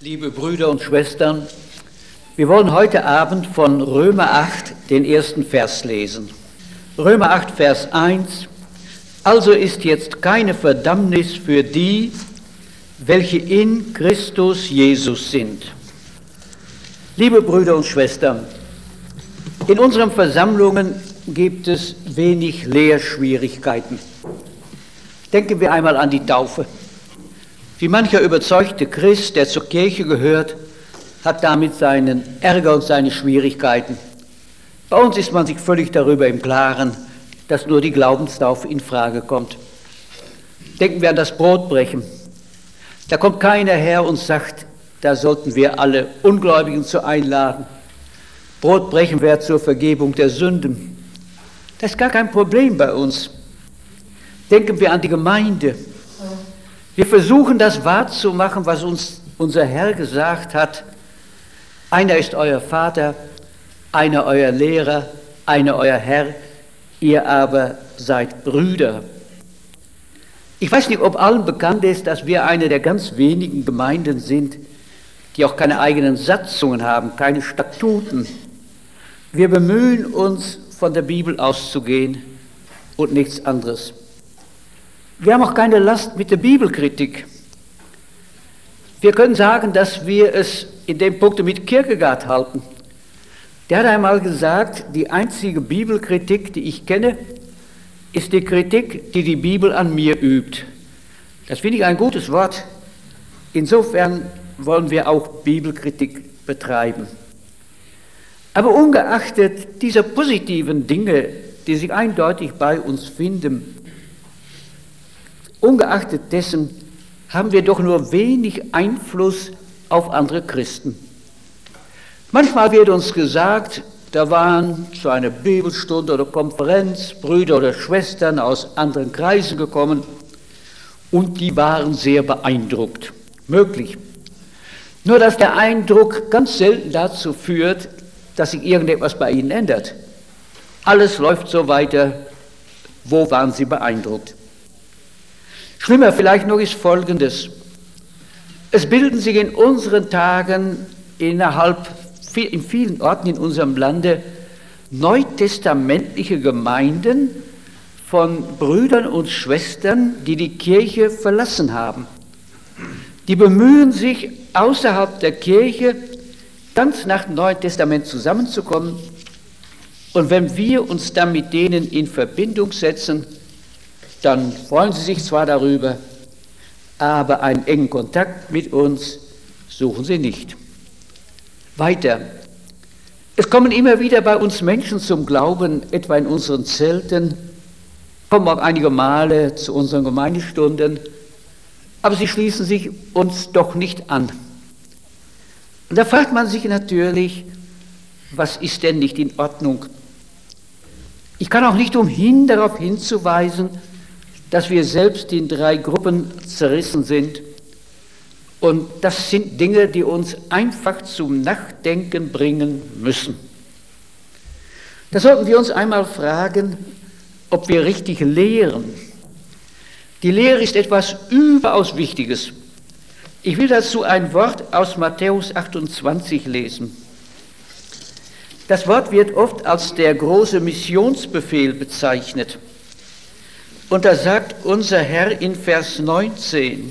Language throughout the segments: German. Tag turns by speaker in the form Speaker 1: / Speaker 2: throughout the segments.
Speaker 1: Liebe Brüder und Schwestern, wir wollen heute Abend von Römer 8 den ersten Vers lesen. Römer 8, Vers 1: Also ist jetzt keine Verdammnis für die, welche in Christus Jesus sind. Liebe Brüder und Schwestern, in unseren Versammlungen gibt es wenig Lehrschwierigkeiten. Denken wir einmal an die Taufe. Wie mancher überzeugte Christ, der zur Kirche gehört, hat damit seinen Ärger und seine Schwierigkeiten. Bei uns ist man sich völlig darüber im Klaren, dass nur die Glaubenstaufe in Frage kommt. Denken wir an das Brotbrechen. Da kommt keiner her und sagt, da sollten wir alle Ungläubigen zu einladen. Brotbrechen wäre zur Vergebung der Sünden. Das ist gar kein Problem bei uns. Denken wir an die Gemeinde. Wir versuchen das wahrzumachen, was uns unser Herr gesagt hat. Einer ist euer Vater, einer euer Lehrer, einer euer Herr, ihr aber seid Brüder. Ich weiß nicht, ob allen bekannt ist, dass wir eine der ganz wenigen Gemeinden sind, die auch keine eigenen Satzungen haben, keine Statuten. Wir bemühen uns, von der Bibel auszugehen und nichts anderes. Wir haben auch keine Last mit der Bibelkritik. Wir können sagen, dass wir es in dem Punkt mit Kierkegaard halten. Der hat einmal gesagt, die einzige Bibelkritik, die ich kenne, ist die Kritik, die die Bibel an mir übt. Das finde ich ein gutes Wort. Insofern wollen wir auch Bibelkritik betreiben. Aber ungeachtet dieser positiven Dinge, die sich eindeutig bei uns finden, ungeachtet dessen haben wir doch nur wenig Einfluss auf andere Christen. Manchmal wird uns gesagt, da waren zu einer Bibelstunde oder Konferenz Brüder oder Schwestern aus anderen Kreisen gekommen und die waren sehr beeindruckt. Möglich. Nur dass der Eindruck ganz selten dazu führt, dass sich irgendetwas bei ihnen ändert. Alles läuft so weiter. Wo waren sie beeindruckt? Schlimmer vielleicht noch ist Folgendes. Es bilden sich in unseren Tagen in vielen Orten in unserem Lande neutestamentliche Gemeinden von Brüdern und Schwestern, die die Kirche verlassen haben. Die bemühen sich, außerhalb der Kirche ganz nach dem Neuen Testament zusammenzukommen. Und wenn wir uns dann mit denen in Verbindung setzen, dann freuen sie sich zwar darüber, aber einen engen Kontakt mit uns suchen sie nicht. Weiter. Es kommen immer wieder bei uns Menschen zum Glauben, etwa in unseren Zelten, kommen auch einige Male zu unseren Gemeindestunden, aber sie schließen sich uns doch nicht an. Und da fragt man sich natürlich, was ist denn nicht in Ordnung? Ich kann auch nicht umhin, darauf hinzuweisen, dass wir selbst in 3 Gruppen zerrissen sind. Und das sind Dinge, die uns einfach zum Nachdenken bringen müssen. Da sollten wir uns einmal fragen, ob wir richtig lehren. Die Lehre ist etwas überaus Wichtiges. Ich will dazu ein Wort aus Matthäus 28 lesen. Das Wort wird oft als der große Missionsbefehl bezeichnet. Und da sagt unser Herr in Vers 19,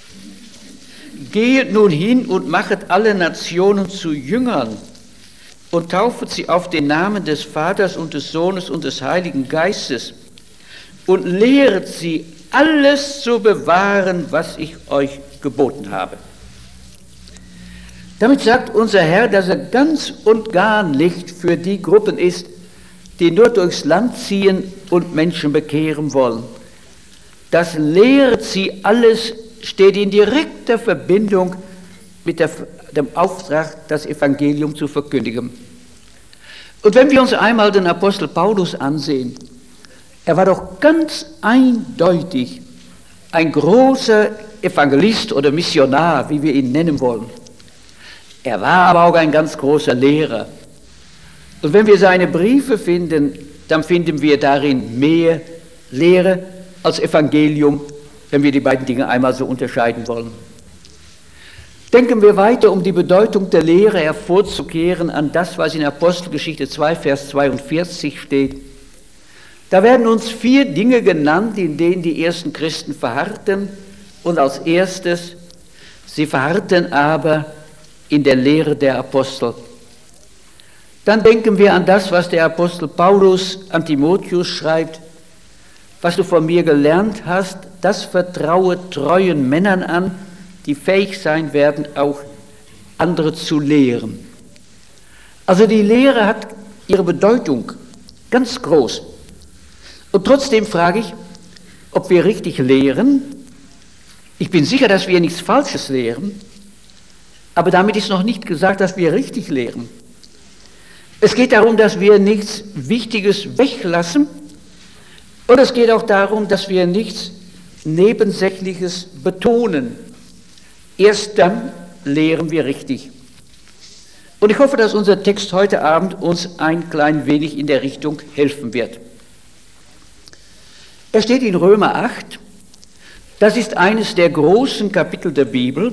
Speaker 1: Gehet nun hin und machet alle Nationen zu Jüngern und taufet sie auf den Namen des Vaters und des Sohnes und des Heiligen Geistes und lehret sie, alles zu bewahren, was ich euch geboten habe. Damit sagt unser Herr, dass er ganz und gar nicht für die Gruppen ist, die nur durchs Land ziehen und Menschen bekehren wollen. Das lehret sie alles steht in direkter Verbindung mit dem Auftrag, das Evangelium zu verkündigen. Und wenn wir uns einmal den Apostel Paulus ansehen, er war doch ganz eindeutig ein großer Evangelist oder Missionar, wie wir ihn nennen wollen. Er war aber auch ein ganz großer Lehrer. Und wenn wir seine Briefe finden, dann finden wir darin mehr Lehre als Evangelium, wenn wir die beiden Dinge einmal so unterscheiden wollen. Denken wir weiter, um die Bedeutung der Lehre hervorzukehren, an das, was in Apostelgeschichte 2, Vers 42 steht. Da werden uns 4 Dinge genannt, in denen die ersten Christen verharrten. Und als erstes, sie verharrten aber in der Lehre der Apostel. Dann denken wir an das, was der Apostel Paulus an Timotheus schreibt. Was du von mir gelernt hast, das vertraue treuen Männern an, die fähig sein werden, auch andere zu lehren. Also die Lehre hat ihre Bedeutung ganz groß. Und trotzdem frage ich, ob wir richtig lehren. Ich bin sicher, dass wir nichts Falsches lehren, aber damit ist noch nicht gesagt, dass wir richtig lehren. Es geht darum, dass wir nichts Wichtiges weglassen, und es geht auch darum, dass wir nichts Nebensächliches betonen. Erst dann lehren wir richtig. Und ich hoffe, dass unser Text heute Abend uns ein klein wenig in der Richtung helfen wird. Er steht in Römer 8. Das ist eines der großen Kapitel der Bibel.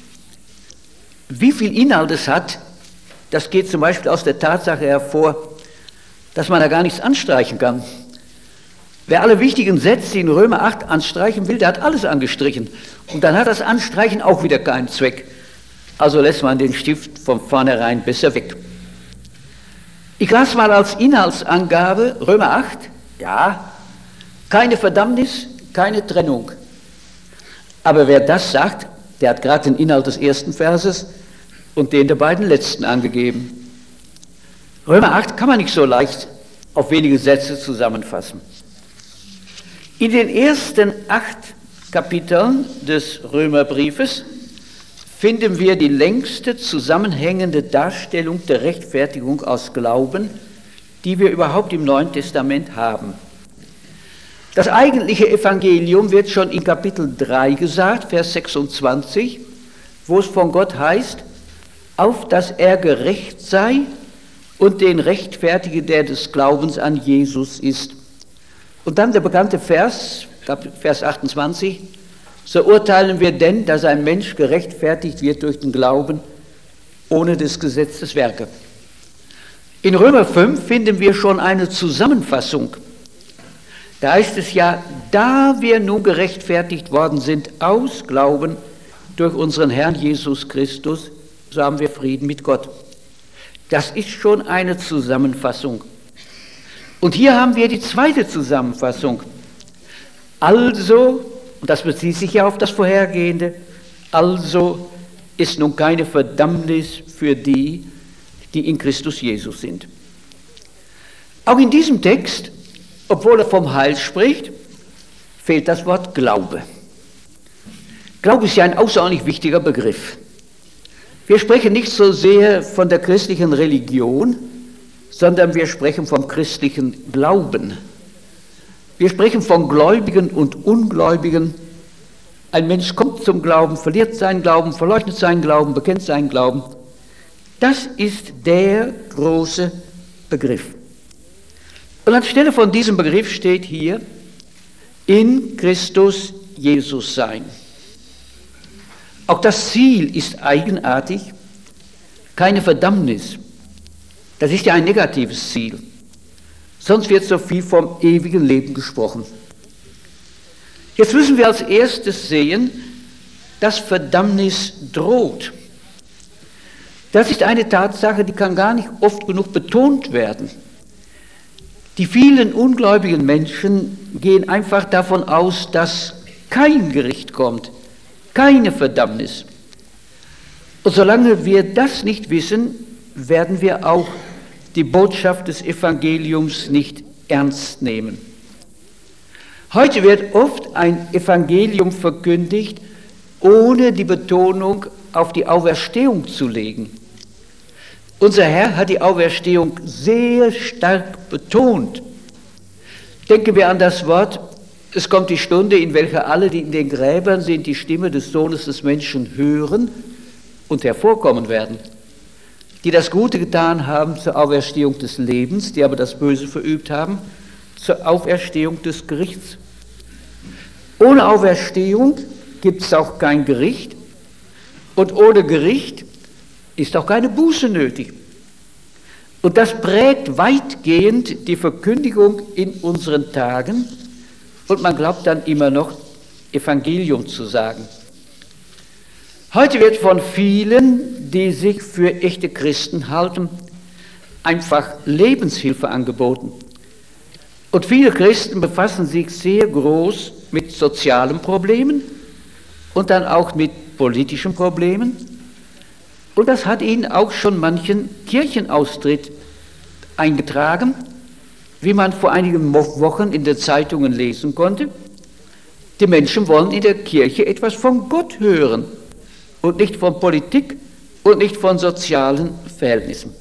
Speaker 1: Wie viel Inhalt es hat, das geht zum Beispiel aus der Tatsache hervor, dass man da gar nichts anstreichen kann. Wer alle wichtigen Sätze in Römer 8 anstreichen will, der hat alles angestrichen. Und dann hat das Anstreichen auch wieder keinen Zweck. Also lässt man den Stift von vornherein besser weg. Ich las mal als Inhaltsangabe Römer 8, ja, keine Verdammnis, keine Trennung. Aber wer das sagt, der hat gerade den Inhalt des ersten Verses und den der beiden letzten angegeben. Römer 8 kann man nicht so leicht auf wenige Sätze zusammenfassen. In den ersten 8 Kapiteln des Römerbriefes finden wir die längste zusammenhängende Darstellung der Rechtfertigung aus Glauben, die wir überhaupt im Neuen Testament haben. Das eigentliche Evangelium wird schon in Kapitel 3 gesagt, Vers 26, wo es von Gott heißt, auf dass er gerecht sei und den rechtfertige, der des Glaubens an Jesus ist. Und dann der bekannte Vers 28, so urteilen wir denn, dass ein Mensch gerechtfertigt wird durch den Glauben, ohne des Gesetzes Werke. In Römer 5 finden wir schon eine Zusammenfassung. Da heißt es ja, da wir nun gerechtfertigt worden sind aus Glauben durch unseren Herrn Jesus Christus, so haben wir Frieden mit Gott. Das ist schon eine Zusammenfassung. Und hier haben wir die zweite Zusammenfassung. Also, und das bezieht sich ja auf das Vorhergehende, also ist nun keine Verdammnis für die, die in Christus Jesus sind. Auch in diesem Text, obwohl er vom Heil spricht, fehlt das Wort Glaube. Glaube ist ja ein außerordentlich wichtiger Begriff. Wir sprechen nicht so sehr von der christlichen Religion, sondern wir sprechen vom christlichen Glauben. Wir sprechen von Gläubigen und Ungläubigen. Ein Mensch kommt zum Glauben, verliert seinen Glauben, verleugnet seinen Glauben, bekennt seinen Glauben. Das ist der große Begriff. Und anstelle von diesem Begriff steht hier, in Christus Jesus sein. Auch das Ziel ist eigenartig, keine Verdammnis. Das ist ja ein negatives Ziel. Sonst wird so viel vom ewigen Leben gesprochen. Jetzt müssen wir als erstes sehen, dass Verdammnis droht. Das ist eine Tatsache, die kann gar nicht oft genug betont werden. Die vielen ungläubigen Menschen gehen einfach davon aus, dass kein Gericht kommt, keine Verdammnis. Und solange wir das nicht wissen, werden wir auch die Botschaft des Evangeliums nicht ernst nehmen. Heute wird oft ein Evangelium verkündigt, ohne die Betonung auf die Auferstehung zu legen. Unser Herr hat die Auferstehung sehr stark betont. Denken wir an das Wort, es kommt die Stunde, in welcher alle, die in den Gräbern sind, die Stimme des Sohnes des Menschen hören und hervorkommen werden. Die das Gute getan haben zur Auferstehung des Lebens, die aber das Böse verübt haben, zur Auferstehung des Gerichts. Ohne Auferstehung gibt es auch kein Gericht Und ohne Gericht ist auch keine Buße nötig. Und das prägt weitgehend die Verkündigung in unseren Tagen. Und man glaubt dann immer noch, Evangelium zu sagen. Heute wird von vielen, die sich für echte Christen halten, einfach Lebenshilfe angeboten. Und viele Christen befassen sich sehr groß mit sozialen Problemen und dann auch mit politischen Problemen. Und das hat ihnen auch schon manchen Kirchenaustritt eingetragen, wie man vor einigen Wochen in den Zeitungen lesen konnte. Die Menschen wollen in der Kirche etwas von Gott hören und nicht von Politik und nicht von sozialen Verhältnissen.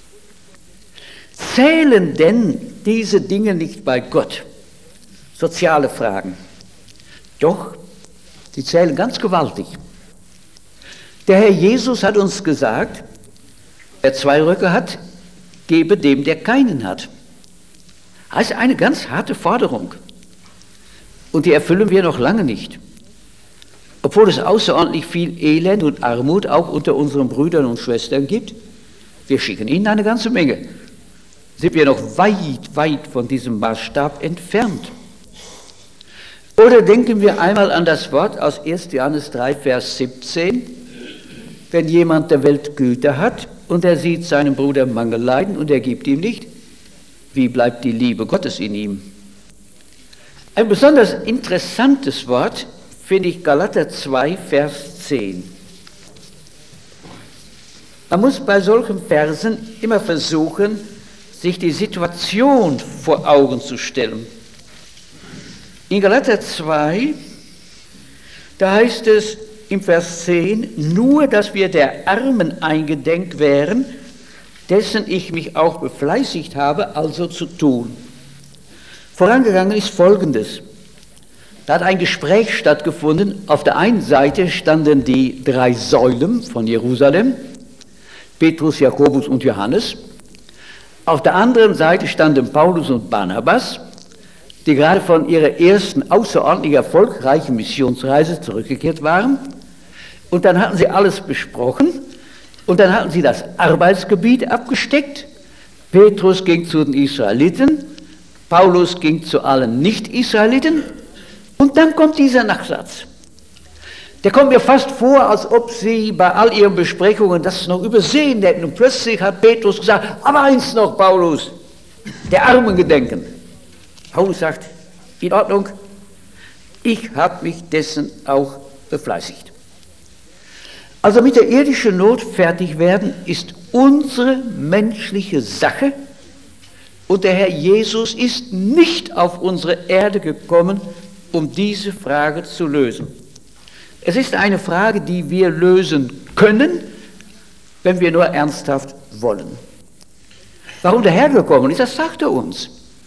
Speaker 1: Zählen denn diese Dinge nicht bei Gott? Soziale Fragen. Doch, sie zählen ganz gewaltig. Der Herr Jesus hat uns gesagt, wer 2 Röcke hat, gebe dem, der keinen hat. Das ist eine ganz harte Forderung. Und die erfüllen wir noch lange nicht. Obwohl es außerordentlich viel Elend und Armut auch unter unseren Brüdern und Schwestern gibt, wir schicken ihnen eine ganze Menge. Sind wir noch weit, weit von diesem Maßstab entfernt. Oder denken wir einmal an das Wort aus 1. Johannes 3, Vers 17. Wenn jemand der Welt Güter hat und er sieht seinem Bruder Mangel leiden und er gibt ihm nicht, wie bleibt die Liebe Gottes in ihm? Ein besonders interessantes Wort finde ich Galater 2, Vers 10. Man muss bei solchen Versen immer versuchen, sich die Situation vor Augen zu stellen. In Galater 2, da heißt es im Vers 10, nur dass wir der Armen eingedenk wären, dessen ich mich auch befleißigt habe, also zu tun. Vorangegangen ist Folgendes. Da hat ein Gespräch stattgefunden. Auf der einen Seite standen die 3 Säulen von Jerusalem, Petrus, Jakobus und Johannes. Auf der anderen Seite standen Paulus und Barnabas, die gerade von ihrer ersten außerordentlich erfolgreichen Missionsreise zurückgekehrt waren. Und dann hatten sie alles besprochen und dann hatten sie das Arbeitsgebiet abgesteckt. Petrus ging zu den Israeliten, Paulus ging zu allen Nicht-Israeliten und dann kommt dieser Nachsatz. Der kommt mir fast vor, als ob sie bei all ihren Besprechungen das noch übersehen hätten. Und plötzlich hat Petrus gesagt, aber eins noch, Paulus, der Armen gedenken. Paulus sagt, in Ordnung, ich habe mich dessen auch befleißigt. Also mit der irdischen Not fertig werden ist unsere menschliche Sache und der Herr Jesus ist nicht auf unsere Erde gekommen, um diese Frage zu lösen. Es ist eine Frage, die wir lösen können, wenn wir nur ernsthaft wollen. Warum der Herr gekommen ist, das sagt er uns.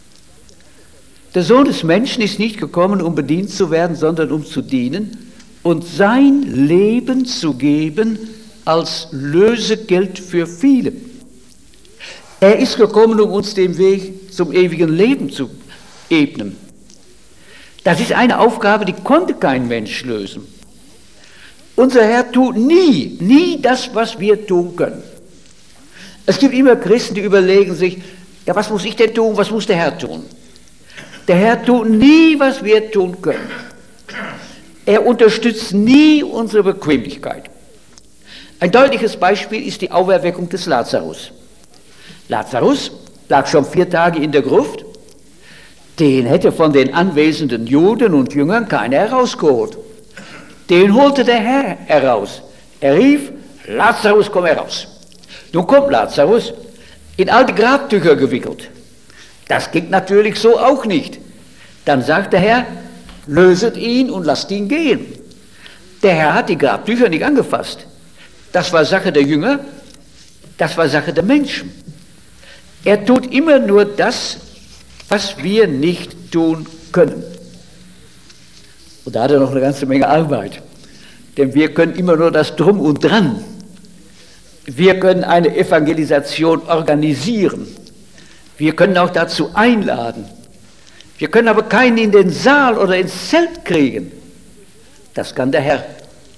Speaker 1: Der Sohn des Menschen ist nicht gekommen, um bedient zu werden, sondern um zu dienen und sein Leben zu geben als Lösegeld für viele. Er ist gekommen, um uns den Weg zum ewigen Leben zu ebnen. Das ist eine Aufgabe, die konnte kein Mensch lösen. Unser Herr tut nie das, was wir tun können. Es gibt immer Christen, die überlegen sich, ja, was muss ich denn tun, was muss der Herr tun? Der Herr tut nie, was wir tun können. Er unterstützt nie unsere Bequemlichkeit. Ein deutliches Beispiel ist die Auferweckung des Lazarus. Lazarus lag schon 4 Tage in der Gruft. Den hätte von den anwesenden Juden und Jüngern keiner herausgeholt. Den holte der Herr heraus. Er rief, Lazarus, komm heraus. Nun kommt Lazarus, in alte Grabtücher gewickelt. Das ging natürlich so auch nicht. Dann sagt der Herr, löset ihn und lasst ihn gehen. Der Herr hat die Grabtücher nicht angefasst. Das war Sache der Jünger, das war Sache der Menschen. Er tut immer nur das, was wir nicht tun können. Und da hat er noch eine ganze Menge Arbeit. Denn wir können immer nur das Drum und Dran. Wir können eine Evangelisation organisieren. Wir können auch dazu einladen. Wir können aber keinen in den Saal oder ins Zelt kriegen. Das kann der Herr.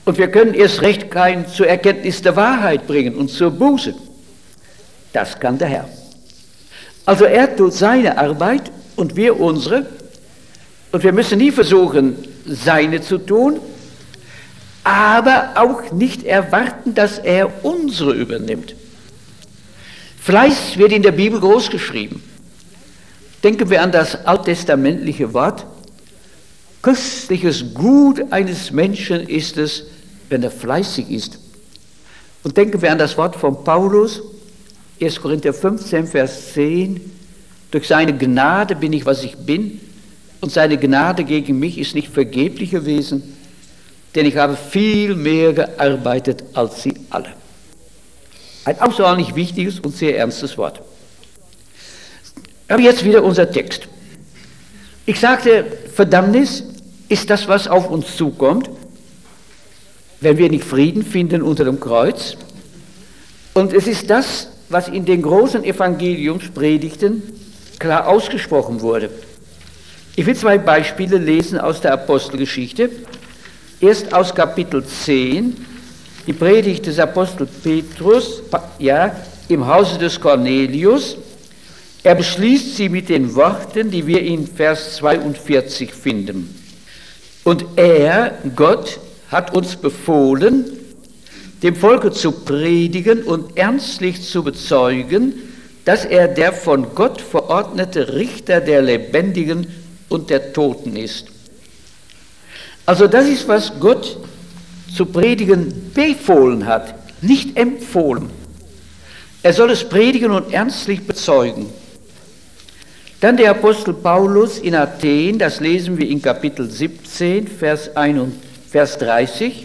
Speaker 1: Und wir können erst recht keinen zur Erkenntnis der Wahrheit bringen und zur Buße. Das kann der Herr. Also er tut seine Arbeit und wir unsere. Und wir müssen nie versuchen, seine zu tun, aber auch nicht erwarten, dass er unsere übernimmt. Fleiß wird in der Bibel groß geschrieben. Denken wir an das alttestamentliche Wort: Köstliches Gut eines Menschen ist es, wenn er fleißig ist. Und denken wir an das Wort von Paulus, 1. Korinther 15, Vers 10, durch seine Gnade bin ich, was ich bin, und seine Gnade gegen mich ist nicht vergeblich gewesen, denn ich habe viel mehr gearbeitet als sie alle. Ein außerordentlich wichtiges und sehr ernstes Wort. Aber jetzt wieder unser Text. Ich sagte, Verdammnis ist das, was auf uns zukommt, wenn wir nicht Frieden finden unter dem Kreuz. Und es ist das, was in den großen Evangeliumspredigten klar ausgesprochen wurde. Ich will zwei Beispiele lesen aus der Apostelgeschichte. Erst aus Kapitel 10, die Predigt des Apostel Petrus, im Hause des Cornelius. Er beschließt sie mit den Worten, die wir in Vers 42 finden. Und er, Gott, hat uns befohlen, dem Volke zu predigen und ernstlich zu bezeugen, dass er der von Gott verordnete Richter der Lebendigen und der Toten ist. Also das ist, was Gott zu predigen befohlen hat, nicht empfohlen. Er soll es predigen und ernstlich bezeugen. Dann der Apostel Paulus in Athen, das lesen wir in Kapitel 17, Vers 30.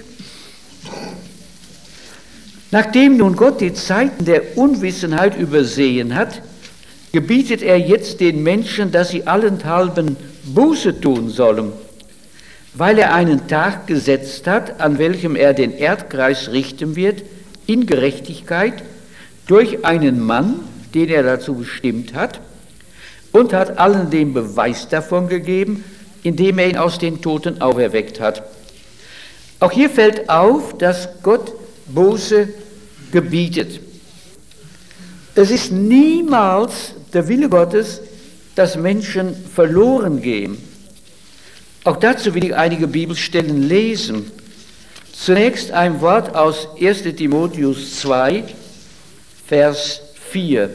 Speaker 1: Nachdem nun Gott die Zeiten der Unwissenheit übersehen hat, gebietet er jetzt den Menschen, dass sie allenthalben Buße tun sollen, weil er einen Tag gesetzt hat, an welchem er den Erdkreis richten wird, in Gerechtigkeit, durch einen Mann, den er dazu bestimmt hat, und hat allen den Beweis davon gegeben, indem er ihn aus den Toten auferweckt hat. Auch hier fällt auf, dass Gott Buße gebietet. Es ist niemals der Wille Gottes, dass Menschen verloren gehen. Auch dazu will ich einige Bibelstellen lesen. Zunächst ein Wort aus 1. Timotheus 2, Vers 4.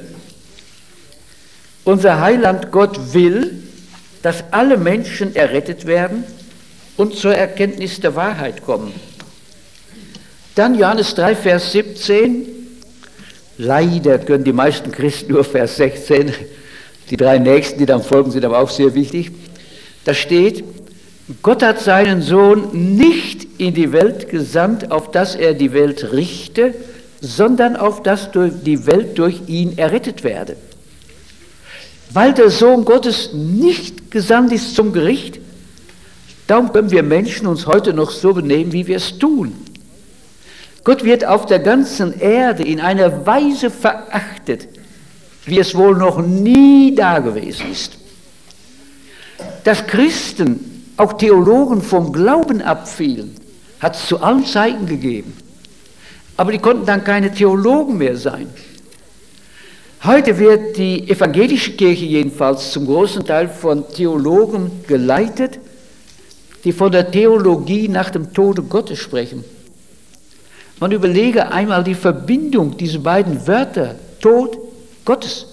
Speaker 1: Unser Heiland Gott will, dass alle Menschen errettet werden und zur Erkenntnis der Wahrheit kommen. Dann Johannes 3, Vers 17. Leider können die meisten Christen nur Vers 16. Die drei nächsten, die dann folgen, sind aber auch sehr wichtig. Da steht: Gott hat seinen Sohn nicht in die Welt gesandt, auf dass er die Welt richte, sondern auf dass die Welt durch ihn errettet werde. Weil der Sohn Gottes nicht gesandt ist zum Gericht, darum können wir Menschen uns heute noch so benehmen, wie wir es tun. Gott wird auf der ganzen Erde in einer Weise verachtet, wie es wohl noch nie dagewesen ist. Dass Christen, auch Theologen, vom Glauben abfielen, hat es zu allen Zeiten gegeben. Aber die konnten dann keine Theologen mehr sein. Heute wird die evangelische Kirche jedenfalls zum großen Teil von Theologen geleitet, die von der Theologie nach dem Tode Gottes sprechen. Man überlege einmal die Verbindung dieser beiden Wörter, Tod, Gottes.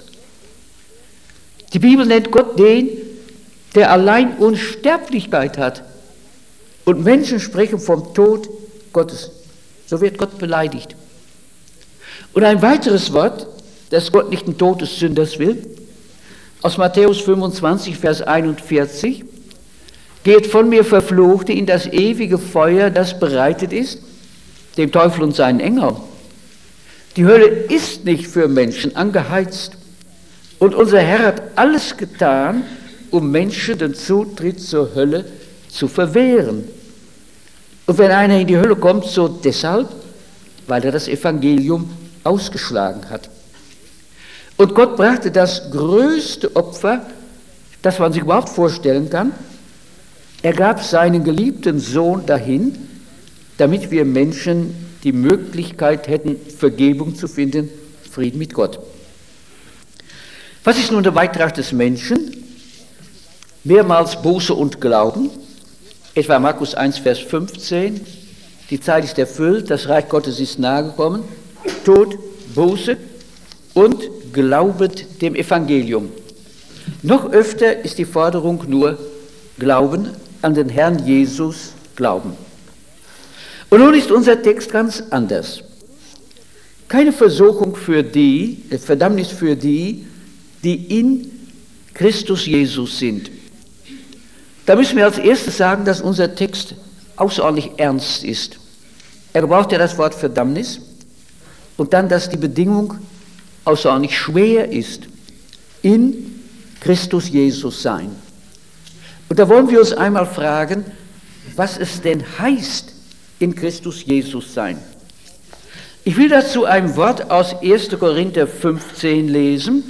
Speaker 1: Die Bibel nennt Gott den, der allein Unsterblichkeit hat. Und Menschen sprechen vom Tod Gottes. So wird Gott beleidigt. Und ein weiteres Wort, dass Gott nicht den Tod des Sünders will, aus Matthäus 25, Vers 41, geht von mir Verfluchte in das ewige Feuer, das bereitet ist, dem Teufel und seinen Engeln. Die Hölle ist nicht für Menschen angeheizt. Und unser Herr hat alles getan, um Menschen den Zutritt zur Hölle zu verwehren. Und wenn einer in die Hölle kommt, so deshalb, weil er das Evangelium ausgeschlagen hat. Und Gott brachte das größte Opfer, das man sich überhaupt vorstellen kann. Er gab seinen geliebten Sohn dahin, damit wir Menschen die Möglichkeit hätten, Vergebung zu finden, Frieden mit Gott. Was ist nun der Beitrag des Menschen? Mehrmals Buße und Glauben, etwa Markus 1, Vers 15, die Zeit ist erfüllt, das Reich Gottes ist nahegekommen, tut Buße und glaubet dem Evangelium. Noch öfter ist die Forderung nur Glauben an den Herrn Jesus, Glauben. Und nun ist unser Text ganz anders. Keine Versuchung für die, Verdammnis für die, die in Christus Jesus sind. Da müssen wir als erstes sagen, dass unser Text außerordentlich ernst ist. Er gebraucht ja das Wort Verdammnis und dann, dass die Bedingung außerordentlich schwer ist, in Christus Jesus sein. Und da wollen wir uns einmal fragen, was es denn heißt, in Christus Jesus sein. Ich will dazu ein Wort aus 1. Korinther 15 lesen,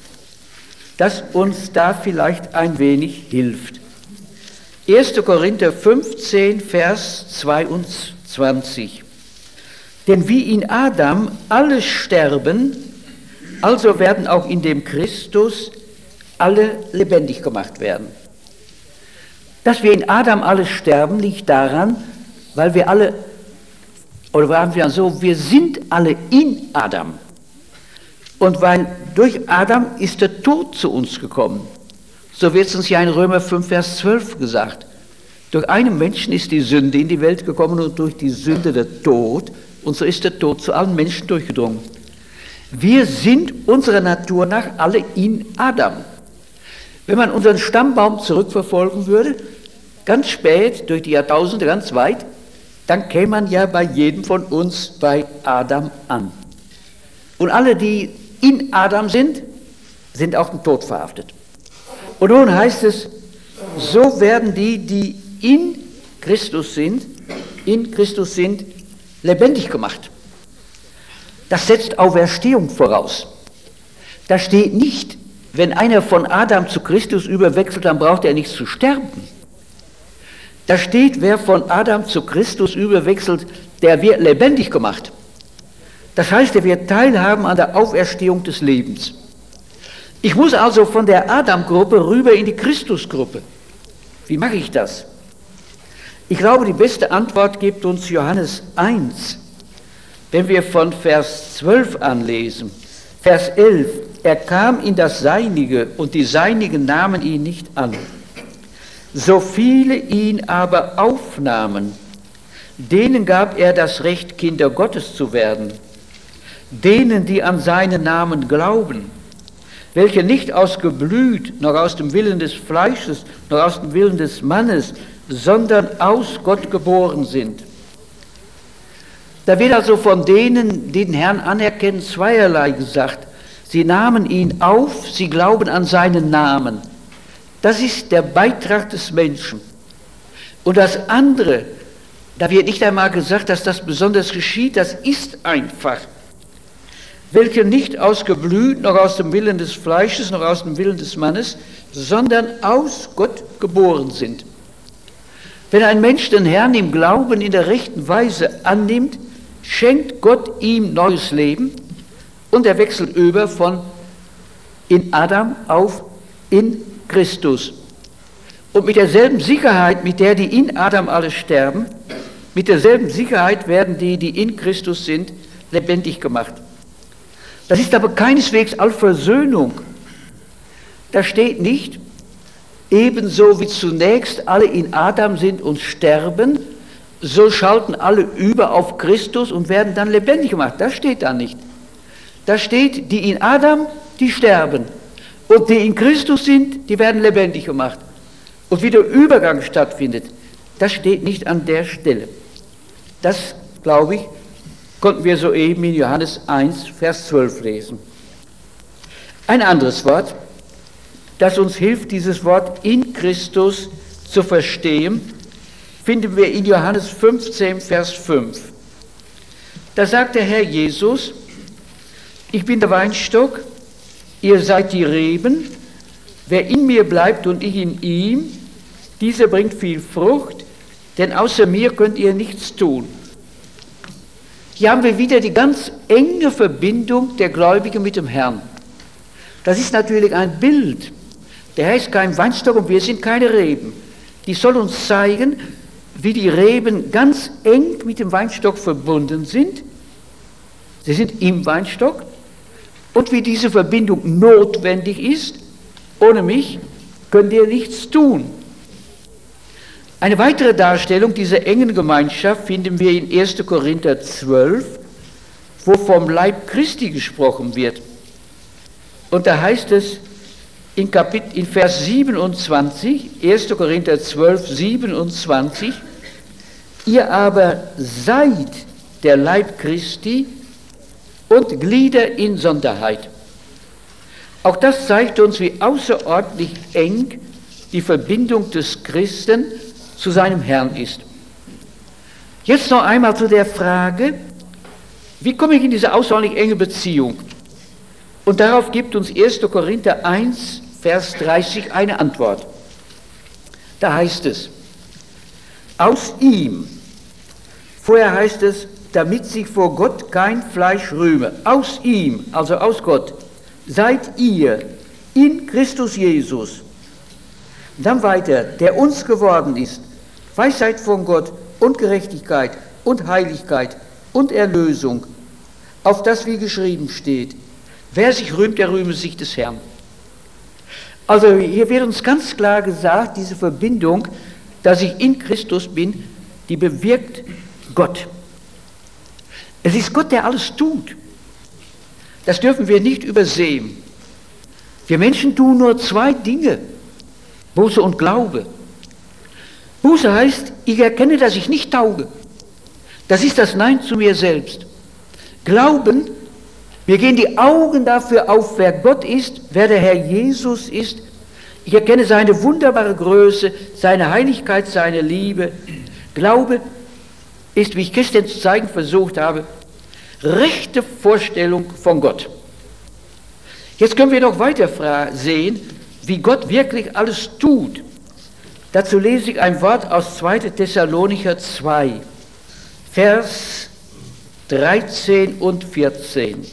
Speaker 1: das uns da vielleicht ein wenig hilft. 1. Korinther 15, Vers 22. Denn wie in Adam alle sterben, also werden auch in dem Christus alle lebendig gemacht werden. Dass wir in Adam alle sterben, liegt daran, weil wir alle, oder sagen wir so, wir sind alle in Adam. Und weil durch Adam ist der Tod zu uns gekommen. So wird es uns ja in Römer 5, Vers 12 gesagt. Durch einen Menschen ist die Sünde in die Welt gekommen und durch die Sünde der Tod. Und so ist der Tod zu allen Menschen durchgedrungen. Wir sind unserer Natur nach alle in Adam. Wenn man unseren Stammbaum zurückverfolgen würde, ganz spät, durch die Jahrtausende, ganz weit, dann käme man ja bei jedem von uns bei Adam an. Und alle, die in Adam sind, sind auch dem Tod verhaftet. Und nun heißt es, so werden die, die in Christus sind, lebendig gemacht. Das setzt Auferstehung voraus. Da steht nicht, wenn einer von Adam zu Christus überwechselt, dann braucht er nicht zu sterben. Da steht, wer von Adam zu Christus überwechselt, der wird lebendig gemacht. Das heißt, er wird teilhaben an der Auferstehung des Lebens. Ich muss also von der Adam-Gruppe rüber in die Christus-Gruppe. Wie mache ich das? Ich glaube, die beste Antwort gibt uns Johannes 1, wenn wir von Vers 12 anlesen. Vers 11, er kam in das Seinige und die Seinigen nahmen ihn nicht an. So viele ihn aber aufnahmen, denen gab er das Recht, Kinder Gottes zu werden, denen, die an seinen Namen glauben, welche nicht aus Geblüt, noch aus dem Willen des Fleisches, noch aus dem Willen des Mannes, sondern aus Gott geboren sind. Da wird also von denen, die den Herrn anerkennen, zweierlei gesagt. Sie nahmen ihn auf, sie glauben an seinen Namen. Das ist der Beitrag des Menschen. Und das andere, da wird nicht einmal gesagt, dass das besonders geschieht, das ist einfach. Welche nicht aus Geblüt, noch aus dem Willen des Fleisches, noch aus dem Willen des Mannes, sondern aus Gott geboren sind. Wenn ein Mensch den Herrn im Glauben in der rechten Weise annimmt, schenkt Gott ihm neues Leben und er wechselt über von in Adam auf in Christus. Und mit derselben Sicherheit, mit der die in Adam alle sterben, mit derselben Sicherheit werden die, die in Christus sind, lebendig gemacht. Das ist aber keineswegs Allversöhnung. Da steht nicht, ebenso wie zunächst alle in Adam sind und sterben, so schalten alle über auf Christus und werden dann lebendig gemacht. Das steht da nicht. Da steht, die in Adam, die sterben. Und die in Christus sind, die werden lebendig gemacht. Und wie der Übergang stattfindet, das steht nicht an der Stelle. Das, glaube ich, konnten wir soeben in Johannes 1, Vers 12 lesen. Ein anderes Wort, das uns hilft, dieses Wort in Christus zu verstehen, finden wir in Johannes 15, Vers 5. Da sagt der Herr Jesus, ich bin der Weinstock, ihr seid die Reben, wer in mir bleibt und ich in ihm, dieser bringt viel Frucht, denn außer mir könnt ihr nichts tun. Hier haben wir wieder die ganz enge Verbindung der Gläubigen mit dem Herrn. Das ist natürlich ein Bild. Der Herr ist kein Weinstock und wir sind keine Reben. Die soll uns zeigen, wie die Reben ganz eng mit dem Weinstock verbunden sind. Sie sind im Weinstock und wie diese Verbindung notwendig ist. Ohne mich könnt ihr nichts tun. Eine weitere Darstellung dieser engen Gemeinschaft finden wir in 1. Korinther 12, wo vom Leib Christi gesprochen wird. Und da heißt es in Vers 27, 1. Korinther 12, 27, ihr aber seid der Leib Christi und Glieder in Sonderheit. Auch das zeigt uns, wie außerordentlich eng die Verbindung des Christen zu seinem Herrn ist. Jetzt noch einmal zu der Frage, wie komme ich in diese außerordentlich enge Beziehung? Und darauf gibt uns 1. Korinther 1, Vers 30 eine Antwort. Da heißt es, aus ihm, vorher heißt es, damit sich vor Gott kein Fleisch rühme, aus ihm, also aus Gott, seid ihr in Christus Jesus. Dann weiter, der uns geworden ist, Weisheit von Gott und Gerechtigkeit und Heiligkeit und Erlösung, auf das wie geschrieben steht, wer sich rühmt, der rühme sich des Herrn. Also hier wird uns ganz klar gesagt, diese Verbindung, dass ich in Christus bin, die bewirkt Gott. Es ist Gott, der alles tut. Das dürfen wir nicht übersehen. Wir Menschen tun nur zwei Dinge, Buße und Glaube. Buße heißt, ich erkenne, dass ich nicht tauge. Das ist das Nein zu mir selbst. Glauben, wir gehen die Augen dafür auf, wer Gott ist, wer der Herr Jesus ist. Ich erkenne seine wunderbare Größe, seine Heiligkeit, seine Liebe. Glaube ist, wie ich gestern zu zeigen versucht habe, rechte Vorstellung von Gott. Jetzt können wir noch weiter sehen, wie Gott wirklich alles tut. Dazu lese ich ein Wort aus 2. Thessalonicher 2, Vers 13 und 14.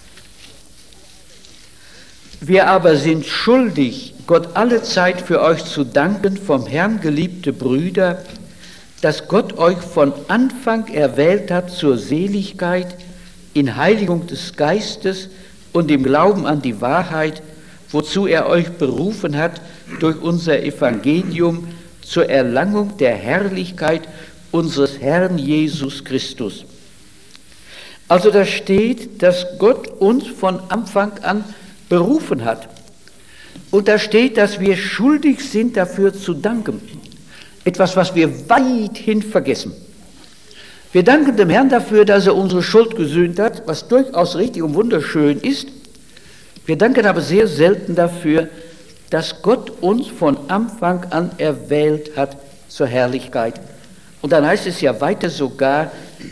Speaker 1: Wir aber sind schuldig, Gott alle Zeit für euch zu danken, vom Herrn geliebte Brüder, dass Gott euch von Anfang erwählt hat zur Seligkeit, in Heiligung des Geistes und im Glauben an die Wahrheit, wozu er euch berufen hat durch unser Evangelium zur Erlangung der Herrlichkeit unseres Herrn Jesus Christus. Also da steht, dass Gott uns von Anfang an berufen hat. Und da steht, dass wir schuldig sind, dafür zu danken. Etwas, was wir weithin vergessen. Wir danken dem Herrn dafür, dass er unsere Schuld gesühnt hat, was durchaus richtig und wunderschön ist. Wir danken aber sehr selten dafür, dass Gott uns von Anfang an erwählt hat zur Herrlichkeit. Und dann heißt es ja weiter sogar,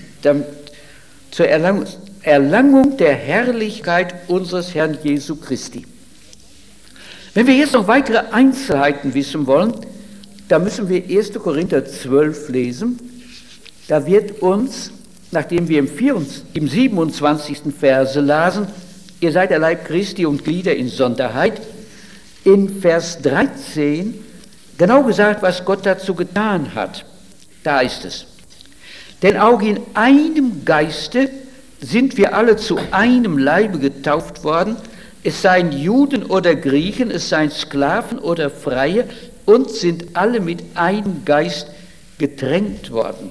Speaker 1: zur Erlangung der Herrlichkeit unseres Herrn Jesu Christi. Wenn wir jetzt noch weitere Einzelheiten wissen wollen, da müssen wir 1. Korinther 12 lesen. Da wird uns, nachdem wir im 27. Verse lasen, ihr seid der Leib Christi und Glieder in Sonderheit, in Vers 13 genau gesagt, was Gott dazu getan hat. Da ist es. Denn auch in einem Geiste sind wir alle zu einem Leibe getauft worden, es seien Juden oder Griechen, es seien Sklaven oder Freie, und sind alle mit einem Geist getränkt worden.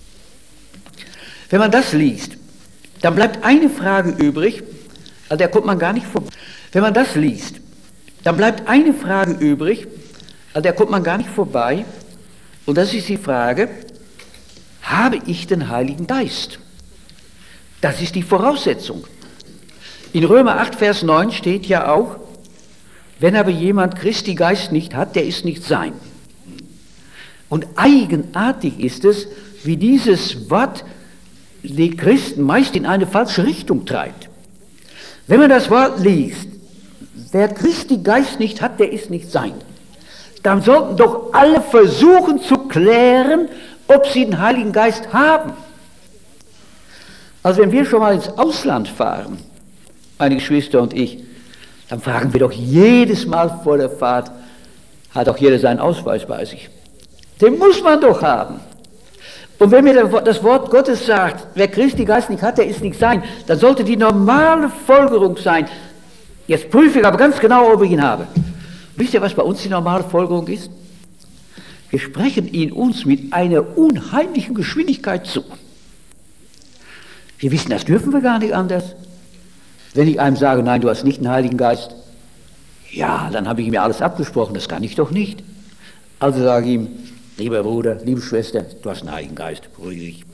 Speaker 1: Wenn man das liest, dann bleibt eine Frage übrig, an der kommt man gar nicht vorbei. Wenn man das liest, dann bleibt eine Frage übrig, an der kommt man gar nicht vorbei, und das ist die Frage, habe ich den Heiligen Geist? Das ist die Voraussetzung. In Römer 8, Vers 9 steht ja auch, wenn aber jemand Christi Geist nicht hat, der ist nicht sein. Und eigenartig ist es, wie dieses Wort die Christen meist in eine falsche Richtung treibt. Wenn man das Wort liest, wer Christi Geist nicht hat, der ist nicht sein, dann sollten doch alle versuchen zu klären, ob sie den Heiligen Geist haben. Also wenn wir schon mal ins Ausland fahren, meine Geschwister und ich, dann fragen wir doch jedes Mal vor der Fahrt, hat auch jeder seinen Ausweis bei sich. Den muss man doch haben. Und wenn mir das Wort Gottes sagt, wer Christi Geist nicht hat, der ist nicht sein, dann sollte die normale Folgerung sein. Jetzt prüfe ich aber ganz genau, ob ich ihn habe. Wisst ihr, was bei uns die normale Folgerung ist? Wir sprechen ihn uns mit einer unheimlichen Geschwindigkeit zu. Wir wissen, das dürfen wir gar nicht anders. Wenn ich einem sage, nein, du hast nicht den Heiligen Geist, ja, dann habe ich mir alles abgesprochen, das kann ich doch nicht. Also sage ich ihm, lieber Bruder, liebe Schwester, du hast den Heiligen Geist, beruhige dich.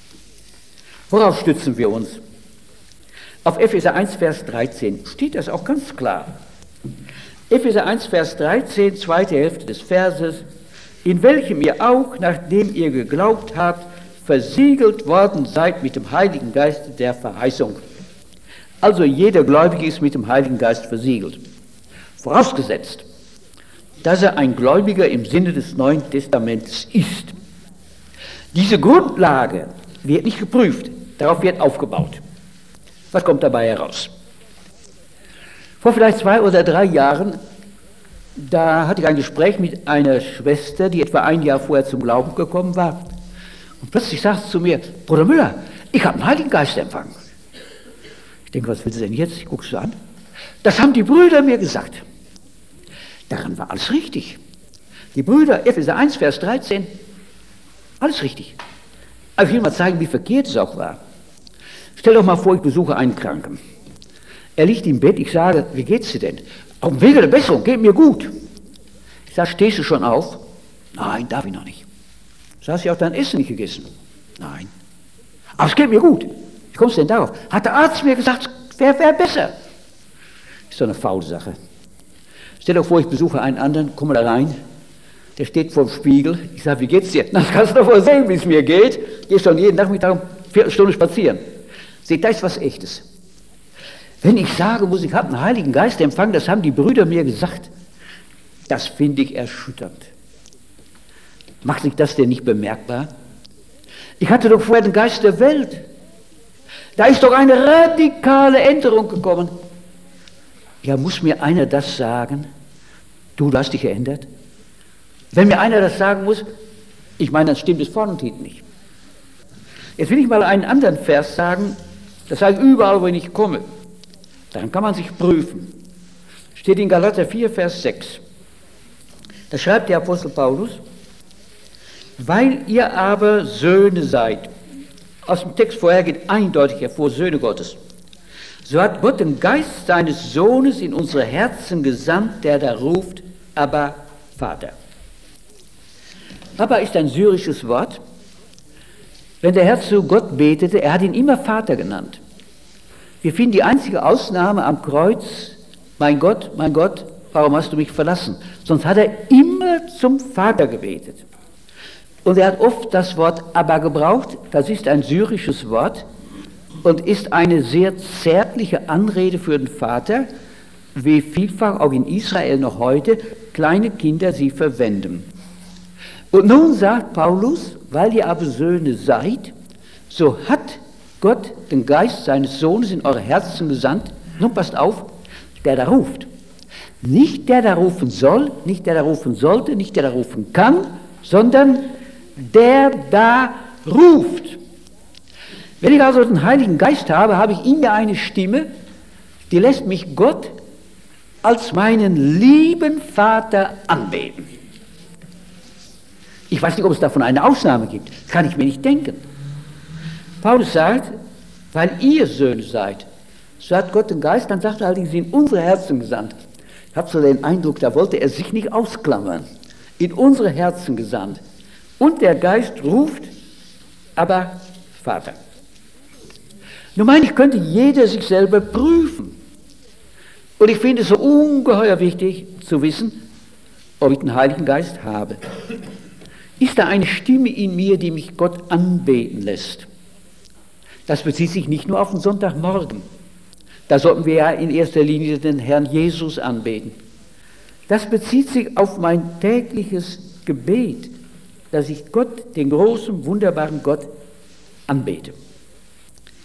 Speaker 1: Worauf stützen wir uns? Auf Epheser 1, Vers 13 steht das auch ganz klar. Epheser 1, Vers 13, zweite Hälfte des Verses, in welchem ihr auch, nachdem ihr geglaubt habt, versiegelt worden seid mit dem Heiligen Geist der Verheißung. Also jeder Gläubige ist mit dem Heiligen Geist versiegelt. Vorausgesetzt, dass er ein Gläubiger im Sinne des Neuen Testaments ist. Diese Grundlage wird nicht geprüft, darauf wird aufgebaut. Was kommt dabei heraus? Vor vielleicht 2 oder 3 Jahren, da hatte ich ein Gespräch mit einer Schwester, die etwa 1 Jahr vorher zum Glauben gekommen war. Und plötzlich sagt sie zu mir, Bruder Müller, ich habe den Heiligen Geist empfangen. Ich denke, was will sie denn jetzt? Ich gucke sie an. Das haben die Brüder mir gesagt. Daran war alles richtig. Die Brüder, Epheser 1, Vers 13, alles richtig. Aber ich will mal zeigen, wie verkehrt es auch war. Stell doch mal vor, ich besuche einen Kranken. Er liegt im Bett, ich sage, wie geht's dir denn? Auf dem Wege der Besserung, geht mir gut. Ich sage, stehst du schon auf? Nein, darf ich noch nicht. Hast du auch dein Essen nicht gegessen? Nein. Aber es geht mir gut. Wie kommst du denn darauf? Hat der Arzt mir gesagt, wäre besser. Ist doch eine faule Sache. Stell dir vor, ich besuche einen anderen, komme da rein, der steht vor dem Spiegel. Ich sage, wie geht's dir? Na, das kannst du doch wohl sehen, wie es mir geht. Gehst schon jeden Nachmittag eine Viertelstunde spazieren. Seht, da ist was Echtes. Wenn ich sage, ich habe einen Heiligen Geist empfangen, das haben die Brüder mir gesagt, das finde ich erschütternd. Macht sich das denn nicht bemerkbar? Ich hatte doch vorher den Geist der Welt. Da ist doch eine radikale Änderung gekommen. Ja, muss mir einer das sagen? Du hast dich geändert? Wenn mir einer das sagen muss, ich meine, dann stimmt es vorne und hinten nicht. Jetzt will ich mal einen anderen Vers sagen, das sage ich überall, wo ich komme. Dann kann man sich prüfen. Steht in Galater 4, Vers 6. Da schreibt der Apostel Paulus, weil ihr aber Söhne seid. Aus dem Text vorher geht eindeutig hervor, Söhne Gottes. So hat Gott den Geist seines Sohnes in unsere Herzen gesandt, der da ruft, aber Vater. Abba ist ein syrisches Wort. Wenn der Herr zu Gott betete, er hat ihn immer Vater genannt. Wir finden die einzige Ausnahme am Kreuz, mein Gott, warum hast du mich verlassen? Sonst hat er immer zum Vater gebetet. Und er hat oft das Wort Abba gebraucht, das ist ein syrisches Wort und ist eine sehr zärtliche Anrede für den Vater, wie vielfach auch in Israel noch heute kleine Kinder sie verwenden. Und nun sagt Paulus, weil ihr aber Söhne seid, so hat Gott den Geist seines Sohnes in eure Herzen gesandt. Nun passt auf, der da ruft. Nicht der da rufen soll, nicht der da rufen sollte, nicht der da rufen kann, sondern der da ruft. Wenn ich also den Heiligen Geist habe, habe ich in mir eine Stimme, die lässt mich Gott als meinen lieben Vater anbeten. Ich weiß nicht, ob es davon eine Ausnahme gibt. Das kann ich mir nicht denken. Paulus sagt, weil ihr Söhne seid, so hat Gott den Geist, dann sagt er allerdings, in unsere Herzen gesandt. Ich habe so den Eindruck, da wollte er sich nicht ausklammern. In unsere Herzen gesandt. Und der Geist ruft, aber Vater. Nun meine ich, könnte jeder sich selber prüfen. Und ich finde es so ungeheuer wichtig zu wissen, ob ich den Heiligen Geist habe. Ist da eine Stimme in mir, die mich Gott anbeten lässt? Das bezieht sich nicht nur auf den Sonntagmorgen. Da sollten wir ja in erster Linie den Herrn Jesus anbeten. Das bezieht sich auf mein tägliches Gebet, dass ich Gott, den großen, wunderbaren Gott, anbete.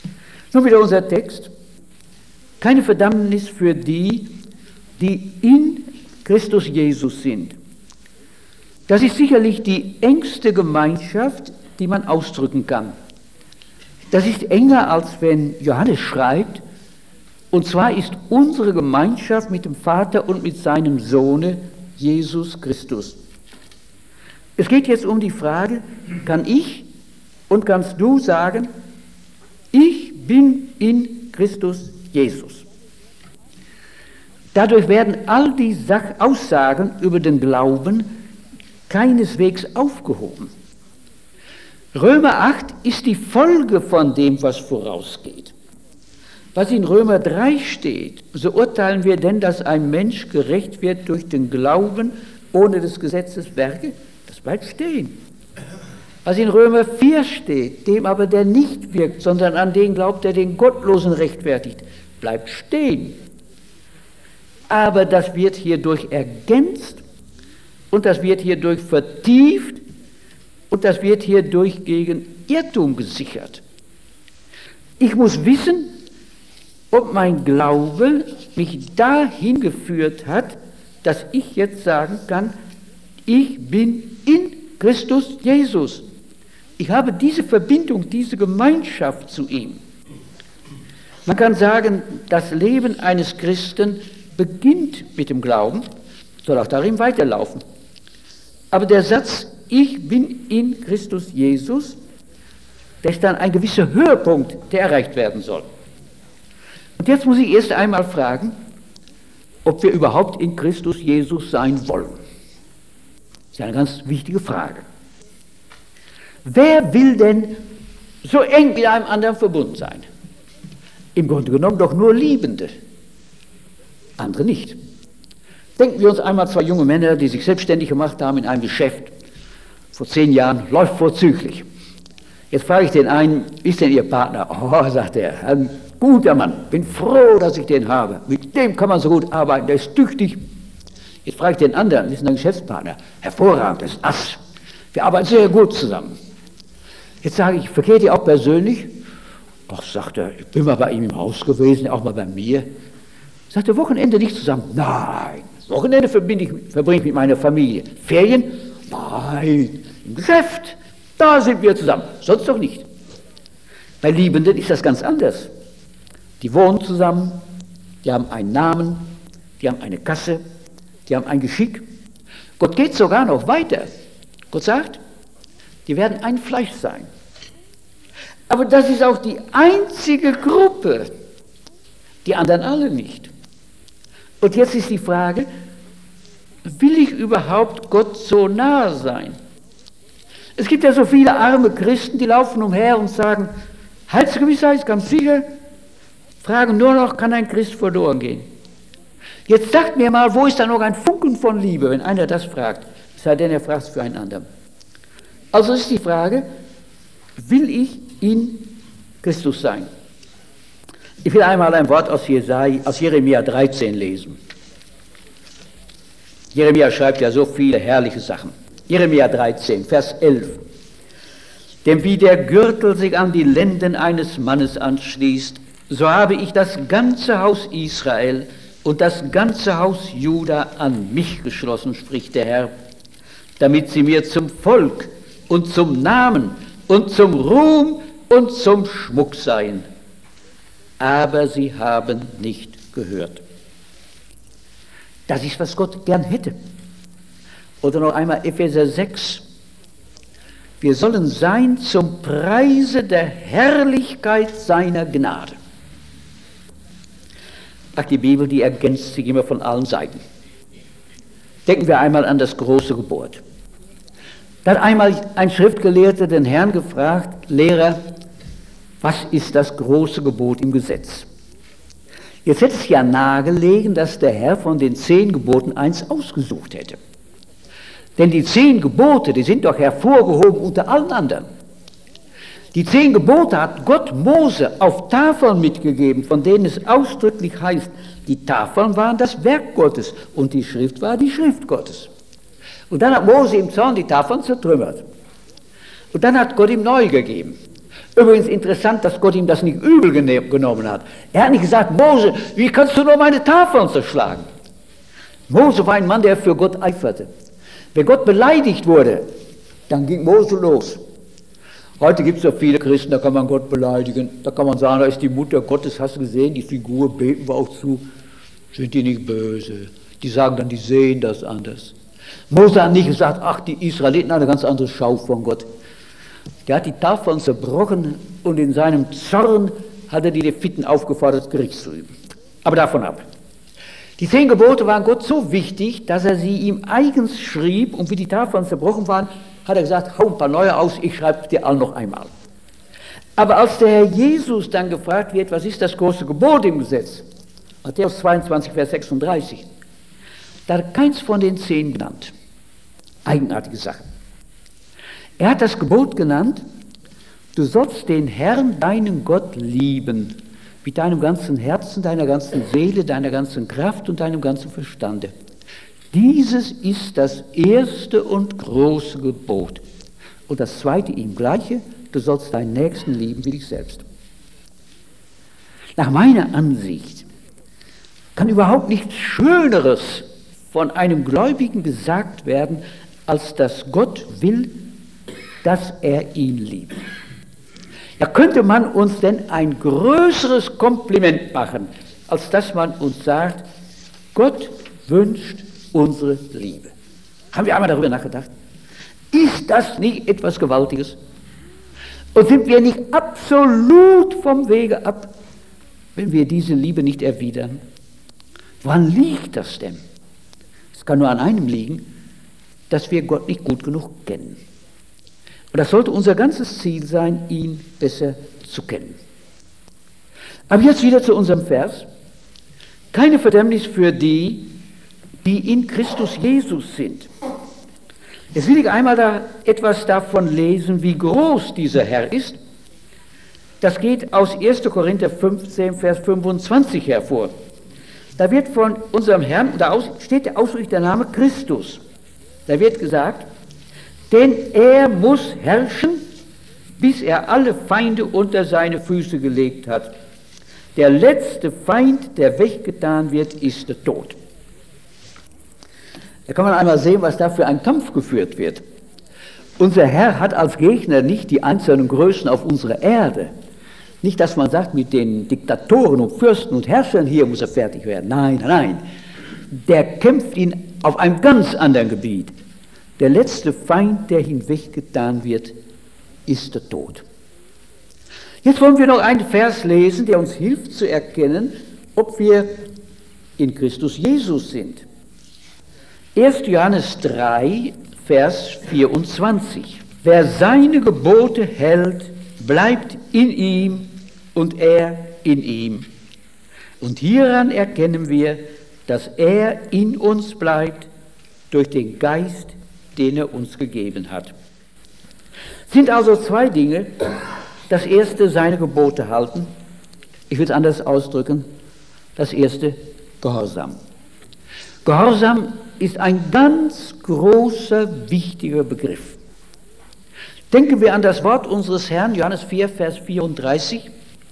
Speaker 1: Nun wieder unser Text. Keine Verdammnis für die, die in Christus Jesus sind. Das ist sicherlich die engste Gemeinschaft, die man ausdrücken kann. Das ist enger, als wenn Johannes schreibt, und zwar ist unsere Gemeinschaft mit dem Vater und mit seinem Sohne Jesus Christus. Es geht jetzt um die Frage, kann ich und kannst du sagen, ich bin in Christus Jesus. Dadurch werden all die Aussagen über den Glauben keineswegs aufgehoben. Römer 8 ist die Folge von dem, was vorausgeht. Was in Römer 3 steht, so urteilen wir denn, dass ein Mensch gerecht wird durch den Glauben ohne des Gesetzes Werke, das bleibt stehen. Was in Römer 4 steht, dem aber der nicht wirkt, sondern an den glaubt, der den Gottlosen rechtfertigt, bleibt stehen. Aber das wird hierdurch ergänzt und das wird hierdurch vertieft und das wird hierdurch gegen Irrtum gesichert. Ich muss wissen, ob mein Glaube mich dahin geführt hat, dass ich jetzt sagen kann, ich bin in Christus Jesus. Ich habe diese Verbindung, diese Gemeinschaft zu ihm. Man kann sagen, das Leben eines Christen beginnt mit dem Glauben, soll auch darin weiterlaufen. Aber der Satz, ich bin in Christus Jesus, das ist dann ein gewisser Höhepunkt, der erreicht werden soll. Und jetzt muss ich erst einmal fragen, ob wir überhaupt in Christus Jesus sein wollen. Das ist eine ganz wichtige Frage. Wer will denn so eng mit einem anderen verbunden sein? Im Grunde genommen doch nur Liebende, andere nicht. Denken wir uns einmal zwei junge Männer, die sich selbstständig gemacht haben in einem Geschäft. Vor 10 Jahren, läuft vorzüglich. Jetzt frage ich den einen, wie ist denn Ihr Partner? Oh, sagt er, ein guter Mann, bin froh, dass ich den habe. Mit dem kann man so gut arbeiten, der ist tüchtig. Jetzt frage ich den anderen, das ist ein Geschäftspartner, hervorragend, das ist Ass. Wir arbeiten sehr gut zusammen. Jetzt sage ich, verkehrt ihr auch persönlich? Ach, sagt er, ich bin mal bei ihm im Haus gewesen, auch mal bei mir. Sagt er, Wochenende nicht zusammen? Nein, Wochenende verbringe ich mit meiner Familie. Ferien? Nein, im Geschäft, da sind wir zusammen, sonst doch nicht. Bei Liebenden ist das ganz anders. Die wohnen zusammen, die haben einen Namen, die haben eine Kasse, die haben ein Geschick. Gott geht sogar noch weiter. Gott sagt, die werden ein Fleisch sein. Aber das ist auch die einzige Gruppe, die anderen alle nicht. Und jetzt ist die Frage, will ich überhaupt Gott so nahe sein? Es gibt ja so viele arme Christen, die laufen umher und sagen, Heilsgewissheit, ganz sicher, fragen nur noch, kann ein Christ verloren gehen? Jetzt sagt mir mal, wo ist da noch ein Funken von Liebe, wenn einer das fragt, es sei denn, er fragt es für einen anderen. Also ist die Frage, will ich in Christus sein? Ich will einmal ein Wort aus Jeremia 13 lesen. Jeremia schreibt ja so viele herrliche Sachen. Jeremia 13, Vers 11. Denn wie der Gürtel sich an die Lenden eines Mannes anschließt, so habe ich das ganze Haus Israel und das ganze Haus Juda an mich geschlossen, spricht der Herr, damit sie mir zum Volk und zum Namen und zum Ruhm und zum Schmuck seien. Aber sie haben nicht gehört. Das ist, was Gott gern hätte. Oder noch einmal Epheser 6. Wir sollen sein zum Preise der Herrlichkeit seiner Gnade. Ach, die Bibel, die ergänzt sich immer von allen Seiten. Denken wir einmal an das große Gebot. Da hat einmal ein Schriftgelehrter den Herrn gefragt, Lehrer, was ist das große Gebot im Gesetz? Jetzt hätte es ja nahegelegen, dass der Herr von den 10 Geboten eins ausgesucht hätte. Denn die 10 Gebote, die sind doch hervorgehoben unter allen anderen. Die 10 Gebote hat Gott Mose auf Tafeln mitgegeben, von denen es ausdrücklich heißt, die Tafeln waren das Werk Gottes und die Schrift war die Schrift Gottes. Und dann hat Mose im Zorn die Tafeln zertrümmert. Und dann hat Gott ihm neu gegeben. Übrigens interessant, dass Gott ihm das nicht übel genommen hat. Er hat nicht gesagt, Mose, wie kannst du nur meine Tafeln zerschlagen? Mose war ein Mann, der für Gott eiferte. Wenn Gott beleidigt wurde, dann ging Mose los. Heute gibt es ja viele Christen, da kann man Gott beleidigen. Da kann man sagen, da ist die Mutter Gottes, hast du gesehen, die Figur, beten wir auch zu. Sind die nicht böse? Die sagen dann, die sehen das anders. Mose hat nicht gesagt, ach, die Israeliten haben eine ganz andere Schau von Gott. Der hat die Tafeln zerbrochen und in seinem Zorn hat er die Leviten aufgefordert, Gericht zu üben. Aber davon ab. Die 10 Gebote waren Gott so wichtig, dass er sie ihm eigens schrieb, und wie die Tafeln zerbrochen waren, hat er gesagt, hau ein paar neue aus, ich schreibe dir alle noch einmal. Aber als der Herr Jesus dann gefragt wird, was ist das große Gebot im Gesetz? Matthäus 22, Vers 36. Da hat er keins von den 10 genannt. Eigenartige Sache. Er hat das Gebot genannt, du sollst den Herrn, deinen Gott, lieben, mit deinem ganzen Herzen, deiner ganzen Seele, deiner ganzen Kraft und deinem ganzen Verstande. Dieses ist das erste und große Gebot. Und das zweite ihm gleiche, du sollst deinen Nächsten lieben wie dich selbst. Nach meiner Ansicht kann überhaupt nichts Schöneres von einem Gläubigen gesagt werden, als dass Gott will, dass er ihn liebt. Ja, könnte man uns denn ein größeres Kompliment machen, als dass man uns sagt, Gott wünscht unsere Liebe. Haben wir einmal darüber nachgedacht? Ist das nicht etwas Gewaltiges? Und sind wir nicht absolut vom Wege ab, wenn wir diese Liebe nicht erwidern? Woran liegt das denn? Es kann nur an einem liegen, dass wir Gott nicht gut genug kennen. Und das sollte unser ganzes Ziel sein, ihn besser zu kennen. Aber jetzt wieder zu unserem Vers. Keine Verdammnis für die, die in Christus Jesus sind. Jetzt will ich einmal da etwas davon lesen, wie groß dieser Herr ist. Das geht aus 1. Korinther 15, Vers 25 hervor. Da wird von unserem Herrn, da steht ausdrücklich der Name Christus. Da wird gesagt, denn er muss herrschen, bis er alle Feinde unter seine Füße gelegt hat. Der letzte Feind, der weggetan wird, ist der Tod. Da kann man einmal sehen, was da für ein Kampf geführt wird. Unser Herr hat als Gegner nicht die einzelnen Größen auf unserer Erde. Nicht, dass man sagt, mit den Diktatoren und Fürsten und Herrschern hier muss er fertig werden. Nein, nein. Der kämpft ihn auf einem ganz anderen Gebiet. Der letzte Feind, der hinweggetan wird, ist der Tod. Jetzt wollen wir noch einen Vers lesen, der uns hilft zu erkennen, ob wir in Christus Jesus sind. 1. Johannes 3, Vers 24. Wer seine Gebote hält, bleibt in ihm und er in ihm. Und hieran erkennen wir, dass er in uns bleibt durch den Geist, den er uns gegeben hat. Sind also 2 Dinge. Das erste, seine Gebote halten. Ich will es anders ausdrücken. Das erste, Gehorsam. Gehorsam ist ein ganz großer, wichtiger Begriff. Denken wir an das Wort unseres Herrn, Johannes 4, Vers 34.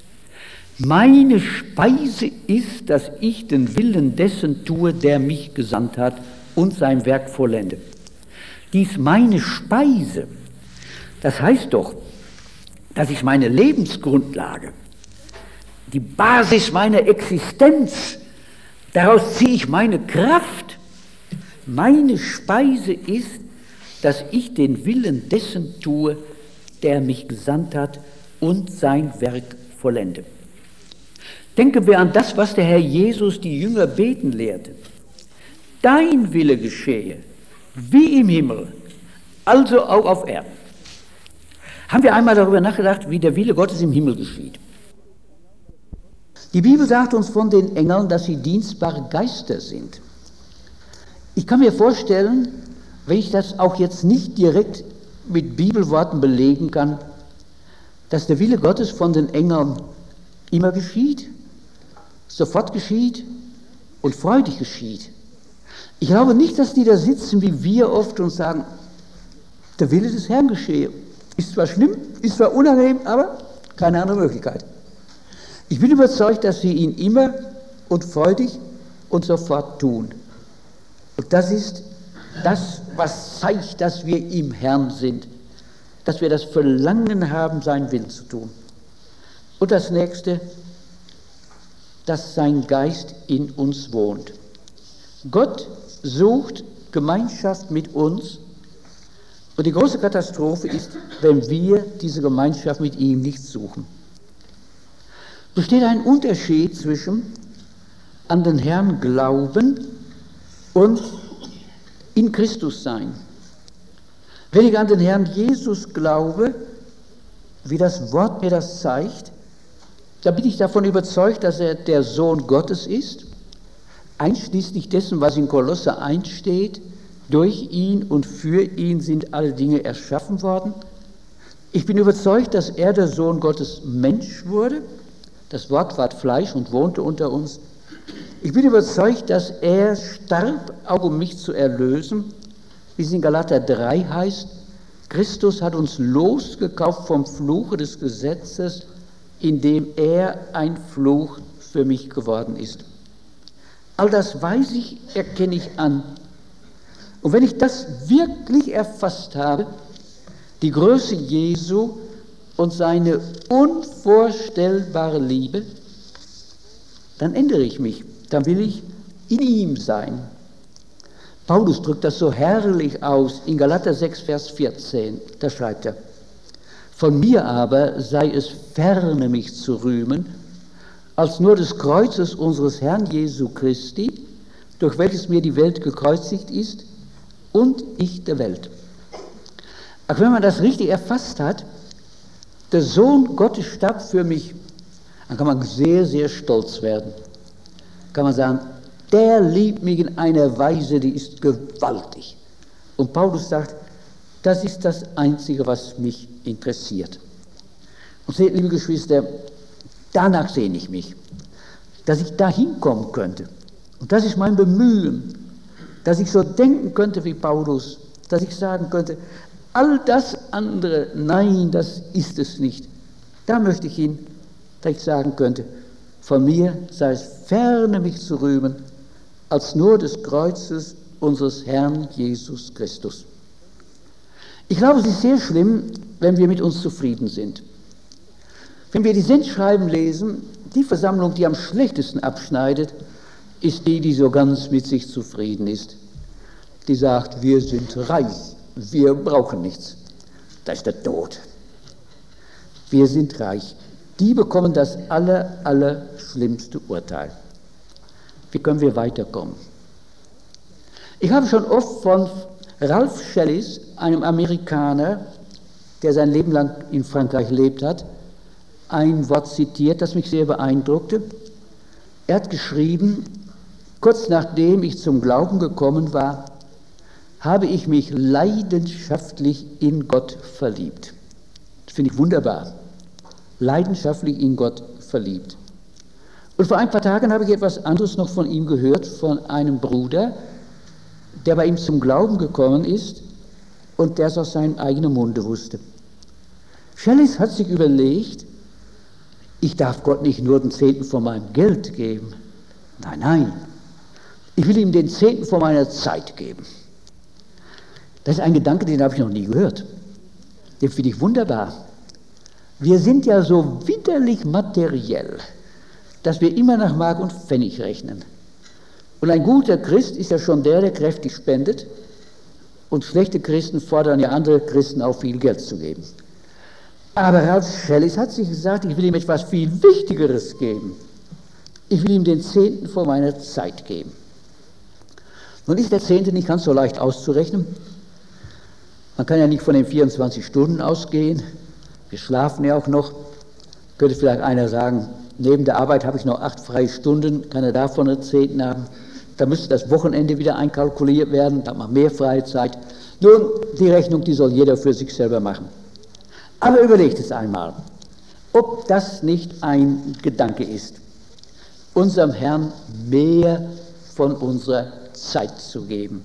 Speaker 1: Meine Speise ist, dass ich den Willen dessen tue, der mich gesandt hat und sein Werk vollende. Dies meine Speise, das heißt doch, das ist meine Lebensgrundlage, die Basis meiner Existenz, daraus ziehe ich meine Kraft. Meine Speise ist, dass ich den Willen dessen tue, der mich gesandt hat und sein Werk vollende. Denken wir an das, was der Herr Jesus die Jünger beten lehrte. Dein Wille geschehe, wie im Himmel, also auch auf Erden. Haben wir einmal darüber nachgedacht, wie der Wille Gottes im Himmel geschieht? Die Bibel sagt uns von den Engeln, dass sie dienstbare Geister sind. Ich kann mir vorstellen, wenn ich das auch jetzt nicht direkt mit Bibelworten belegen kann, dass der Wille Gottes von den Engeln immer geschieht, sofort geschieht und freudig geschieht. Ich glaube nicht, dass die da sitzen wie wir oft und sagen, der Wille des Herrn geschehe. Ist zwar schlimm, ist zwar unangenehm, aber Keine andere Möglichkeit. Ich bin überzeugt, dass wir ihn immer und freudig und sofort tun. Und das ist das, was zeigt, dass wir im Herrn sind, dass wir das Verlangen haben, seinen Willen zu tun. Und das Nächste, dass sein Geist in uns wohnt. Gott sucht Gemeinschaft mit uns und die große Katastrophe ist, wenn wir diese Gemeinschaft mit ihm nicht suchen. Es besteht ein Unterschied zwischen an den Herrn glauben und in Christus sein. Wenn ich an den Herrn Jesus glaube, wie das Wort mir das zeigt, dann bin ich davon überzeugt, dass er der Sohn Gottes ist, einschließlich dessen, was in Kolosser 1 steht, durch ihn und für ihn sind alle Dinge erschaffen worden. Ich bin überzeugt, dass er, der Sohn Gottes, Mensch wurde. Das Wort ward Fleisch und wohnte unter uns. Ich bin überzeugt, dass er starb, auch um mich zu erlösen, wie es in Galater 3 heißt. Christus hat uns losgekauft vom Fluche des Gesetzes, indem er ein Fluch für mich geworden ist. All das weiß ich, erkenne ich an. Und wenn ich das wirklich erfasst habe, die Größe Jesu und seine unvorstellbare Liebe, dann ändere ich mich, dann will ich in ihm sein. Paulus drückt das so herrlich aus in Galater 6, Vers 14, da schreibt er: Von mir aber sei es ferne, mich zu rühmen, als nur des Kreuzes unseres Herrn Jesu Christi, durch welches mir die Welt gekreuzigt ist und ich der Welt. Auch wenn man das richtig erfasst hat, der Sohn Gottes starb für mich, dann kann man sehr, sehr stolz werden. Kann man sagen, der liebt mich in einer Weise, die ist gewaltig. Und Paulus sagt, das ist das Einzige, was mich interessiert. Und seht, liebe Geschwister, danach sehne ich mich, dass ich da hinkommen könnte. Und das ist mein Bemühen, dass ich so denken könnte wie Paulus, dass ich sagen könnte, all das andere, nein, das ist es nicht. Da möchte ich hin, dass ich sagen könnte, von mir sei es ferne, mich zu rühmen, als nur des Kreuzes unseres Herrn Jesus Christus. Ich glaube, es ist sehr schlimm, wenn wir mit uns zufrieden sind. Wenn wir die Sendschreiben lesen, die Versammlung, die am schlechtesten abschneidet, ist die, die so ganz mit sich zufrieden ist. Die sagt, wir sind reich, wir brauchen nichts. Das ist der Tod. Wir sind reich. Die bekommen das allerschlimmste Urteil. Wie können wir weiterkommen? Ich habe schon oft von Ralph Shellis, einem Amerikaner, der sein Leben lang in Frankreich gelebt hat, ein Wort zitiert, das mich sehr beeindruckte. Er hat geschrieben, kurz nachdem ich zum Glauben gekommen war, habe ich mich leidenschaftlich in Gott verliebt. Das finde ich wunderbar. Leidenschaftlich in Gott verliebt. Und vor ein paar Tagen habe ich etwas anderes noch von ihm gehört, von einem Bruder, der bei ihm zum Glauben gekommen ist und der es aus seinem eigenen Munde wusste. Shellis hat sich überlegt, ich darf Gott nicht nur den Zehnten von meinem Geld geben. Nein, nein. Ich will ihm den Zehnten von meiner Zeit geben. Das ist ein Gedanke, den habe ich noch nie gehört. Den finde ich wunderbar. Wir sind ja so widerlich materiell, dass wir immer nach Mark und Pfennig rechnen. Und ein guter Christ ist ja schon der kräftig spendet. Und schlechte Christen fordern ja andere Christen auf, viel Geld zu geben. Aber Ralph Shellis hat sich gesagt, ich will ihm etwas viel Wichtigeres geben. Ich will ihm den Zehnten von meiner Zeit geben. Nun ist der Zehnte nicht ganz so leicht auszurechnen. Man kann ja nicht von den 24 Stunden ausgehen. Wir schlafen ja auch noch. Könnte vielleicht einer sagen, neben der Arbeit habe ich noch 8 freie Stunden, kann er davon einen Zehnten haben. Da müsste das Wochenende wieder einkalkuliert werden, da hat man mehr freie Zeit. Nun, die Rechnung, die soll jeder für sich selber machen. Aber überlegt es einmal, ob das nicht ein Gedanke ist, unserem Herrn mehr von unserer Zeit zu geben.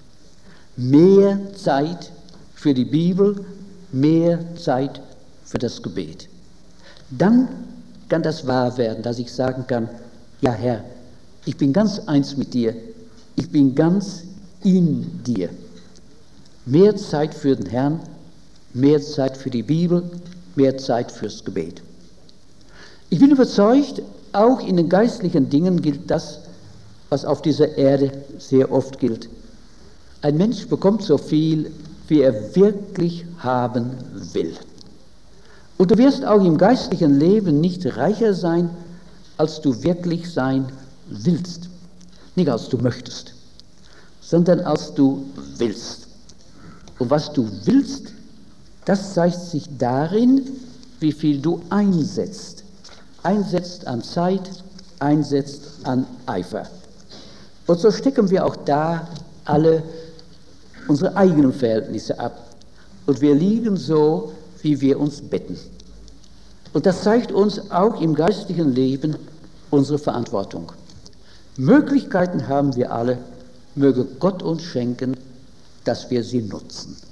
Speaker 1: Mehr Zeit für die Bibel, mehr Zeit für das Gebet. Dann kann das wahr werden, dass ich sagen kann, ja Herr, ich bin ganz eins mit dir, ich bin ganz in dir. Mehr Zeit für den Herrn, mehr Zeit für die Bibel, mehr Zeit fürs Gebet. Ich bin überzeugt, auch in den geistlichen Dingen gilt das, was auf dieser Erde sehr oft gilt. Ein Mensch bekommt so viel, wie er wirklich haben will. Und du wirst auch im geistlichen Leben nicht reicher sein, als du wirklich sein willst. Nicht als du möchtest, sondern als du willst. Und was du willst, das zeigt sich darin, wie viel du einsetzt. Einsetzt an Zeit, einsetzt an Eifer. Und so stecken wir auch da alle unsere eigenen Verhältnisse ab. Und wir liegen so, wie wir uns betten. Und das zeigt uns auch im geistlichen Leben unsere Verantwortung. Möglichkeiten haben wir alle, möge Gott uns schenken, dass wir sie nutzen.